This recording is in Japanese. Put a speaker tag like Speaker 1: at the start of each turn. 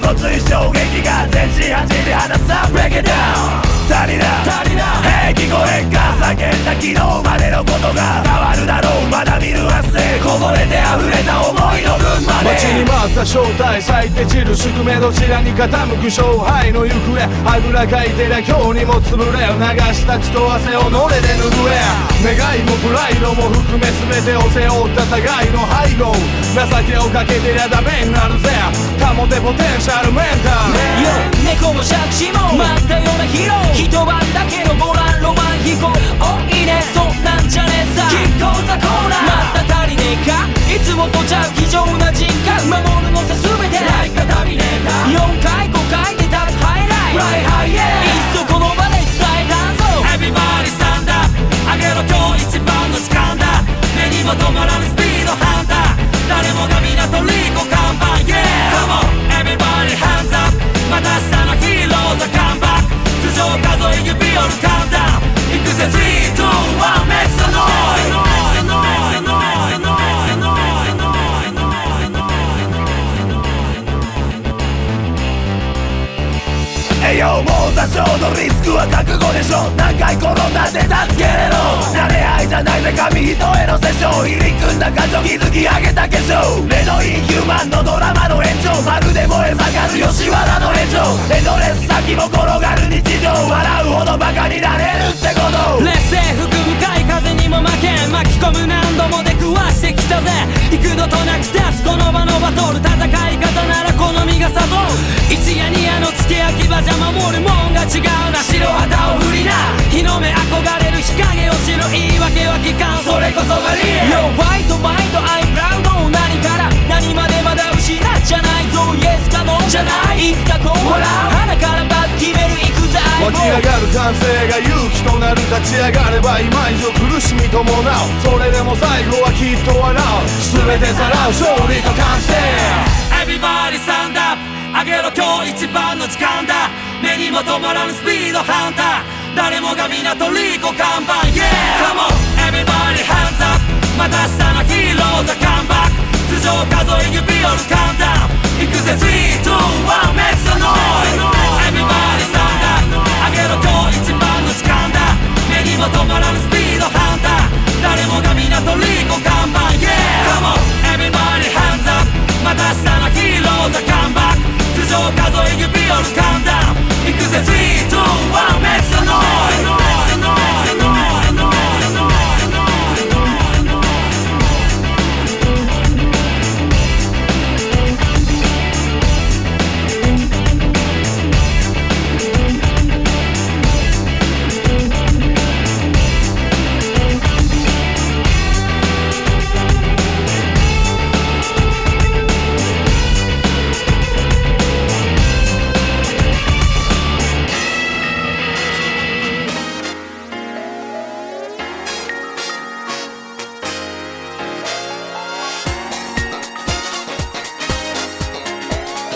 Speaker 1: ごつい衝撃が全身走り放つさ Break it down 足りなへえ聞こえんか叫んだ昨日までのことが変わるだろうまだ見ぬ明日こぼれて溢れた思いの分まで
Speaker 2: 待ちに待った正体咲いて散る宿命どちらに傾く勝敗の行方あぐらかいてりゃ今日にも潰れ流した血と汗をのれで拭え願いもプライドも含め全てを背負った互いの背後情けをかけてりゃダメになるぜ保てポテンシャルメンタル
Speaker 3: 猫も借子も待ったようなヒーロー一晩だけのボランロマン飛行おいいねそんなんじゃねえさキッコーザコーナーまた足りねえかいつもとちゃう非常な人格守るのさ全てライカタミネーター4回5回で立つハイライト Fly high yeah いっそこの場で伝えたんぞ
Speaker 4: Everybody stand up 上げろ今日一番の時間だ目にも止まらぬスピードハンター誰もが皆トリコ看板 Yeah Come on everybody hands up また明日のヒーローズカムバック頭上数え指折るカウンダウンいくぜ3、2、1 Make some noise
Speaker 1: 栄養も多少のリスクは覚悟でしょ何回転んだって助けれろ慣れ合いじゃないぜ紙一重の殺生入り組んだ感情築き上げた化粧レノインヒューマンのドラマの延長まるで燃え盛る吉原の炎上エンドレス先も転がる日常笑うほどバカになれるってこと
Speaker 3: 劣勢吹く向かい風にも負けん巻き込む何度も出くわしてきたぜ幾度となく立つこの場のバトル戦い方なら好みが悟る一夜二夜の付け焼き場じゃ守るもんが違うな白旗を振りな日の目憧れる日陰を知る言い訳は聞かんそれこそがリアル Yo white mind I'm proud 何から何までまだ失っちゃないぞ Yes か No じゃないいつかこう笑う鼻からバッ決める行くぜ
Speaker 2: 湧き上がる歓声が勇気となる立ち上がれば今以上苦しみ伴うそれでも最後はきっと笑う全てさらう勝利と完成
Speaker 4: Everybody stand up 上げろ今日一番の時間だ目にも止まらぬスピードハンター誰もが皆トリコ看板 Yeah Come on everybody hands up また明日のヒーローズカムバック頭上数え指折るカウンダウンいくぜ3、2、1 Make some noise Everybody stand up 上げろ今日一番の時間だ目にも止まらぬスピードハンター誰もが皆トリコ看板 Yeah Come on everybody hands up また明日のヒーローズカムバック頭上数え指折るカウンダウン